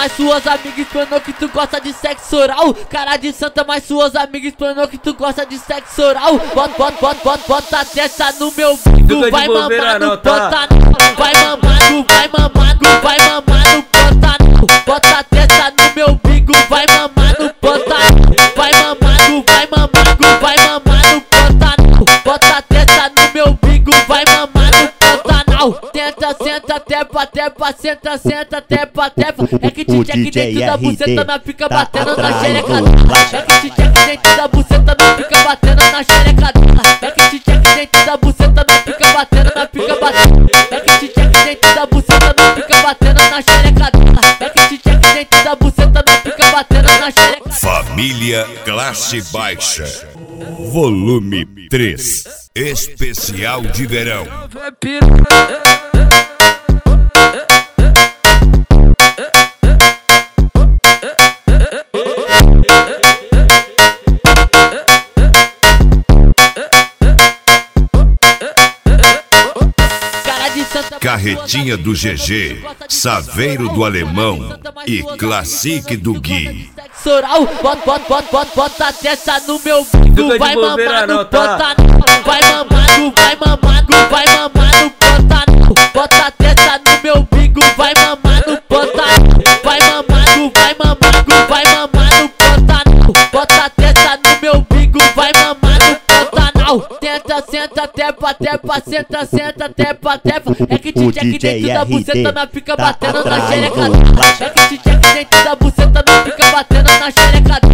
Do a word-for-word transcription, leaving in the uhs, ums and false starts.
mas suas amigas explanou que tu gosta de sexo oral. Cara de santa, mas suas amigas explanou que tu gosta de sexo oral. Bota, bota, bota, bota, bota a testa no meu bico, vai mamar no bota, vai mamar no, vai mamar no, vai mamar no bota, bota a testa no meu bico, vai mamar no bota, vai mamar no, vai mamar no, vai mamar no bota, bota a testa no meu bico, vai mamar no bota não. Tenta, senta, tepa, tepa, senta, senta, tepa, tepa. É que te check dentro da buceta, minha pica batendo na xereca. É que te check dentro da buceta, minha pica batendo na xereca. É que te check dentro da buceta, minha pica batendo na pica batendo. É que te check dentro da buceta, minha pica batendo na xereca. É que te check dentro da buceta, minha pica batendo na xereca. Família Classe Baixa, volume três, especial de verão. Carretinha do G G, Saveiro do Alemão e Classique do Gui. Soral, bota, bota, bota, bota, bota a testa no meu bico, vai mamar no bota, vai mamar no, vai mamar no, vai mamar no bota, bota a testa no meu bico, vai mamar no bota, vai mamar no, vai mamar no, vai mamar no bota, bota a testa no meu bico, vai mamar no bota não. Tenta, senta, tepa, tepa, senta, senta, tepa, tepa. É que te check dentro da buceta, minha pica batendo na xereca. É que te check dentro da buceta, minha pica batendo na xereca.